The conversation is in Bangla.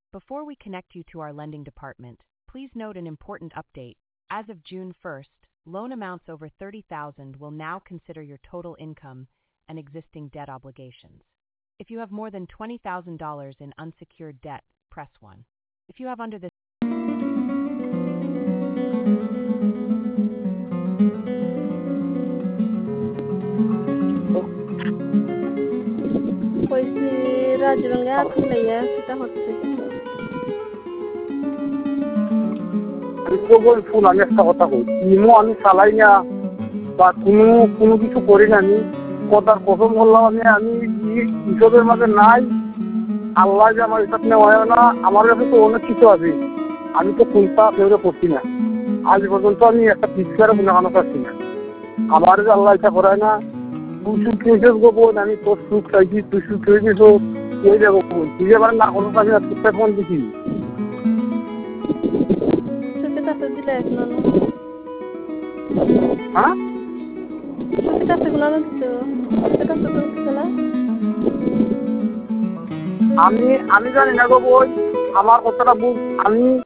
Before we connect you to our lending department, please note an important update. As of June 1st, loan amounts over $30,000 will now consider your total income and existing debt obligations. If you have more than $20,000 in unsecured debt, press 1. If you have under this রাজরঙে আগুন লাইয়া সেটা হচ্ছে আমি একটা কথা কই ইমো আমি চালাই না বা কোনো কিছু করি না আমি কথার কসম করলাম আমি হিসাবের মাঝে নাই আল্লাহ যে আমার হিসাব নেওয়া হয় না আমার কাছে তো অনেক কিছু আছে আমি তো কোনটা ফেরত করছি না আজ পর্যন্ত আমি একটা পিছকারে গুণাগানো পাচ্ছি না আমার যে আল্লাহ ইচ্ছা করায় না তুই সুখ হয়েছিস গোপন আমি তোর সুখ চাইছি তুই সুখ হয়ে গেছো ওই যাবো তুই এবার না করো আমি আর ফোন দিছি হ্যাঁ আমি জানি না গো বই আমার কথাটা বুঝ আমি